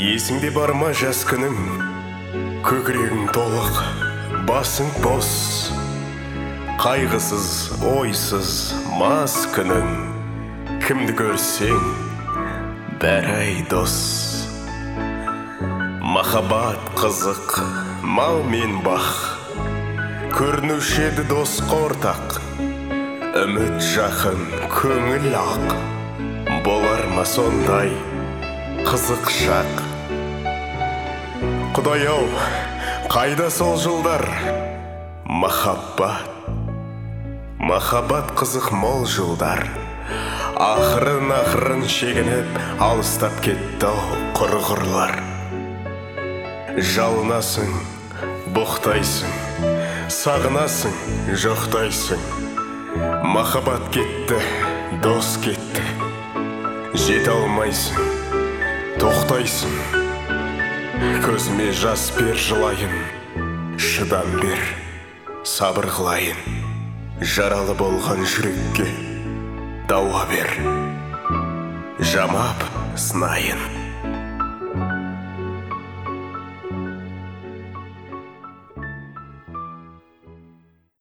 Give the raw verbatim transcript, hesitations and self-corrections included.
Есіңде бар ма жас күнің, көкірегің толық, басың бос, қайғысыз, ойсыз, мас күнің, кімді көрсең, бәрі дос. Махаббат қызық, мал мен бақ, көрінуші еді дос ортақ, үміт жақын, көңіл ақ, болар ма сондай қызық шақ. Құдай-ау, қайда сол жылдар? Махаббат, махаббат қызық мол жылдар. Ақырын-ақырын шегініп, алыстап кетті-ау құрғырлар. Жалынасың, бұқтайсың, сағынасың, жоқтайсың. Махаббат кетті, дос кетті, жете алмайсың, тоқтайсың. Көзіме жас бер жылайын, шыдам бер, сабыр қылайын. Жаралы болған жүрекке дауа бер, жамап сынайын.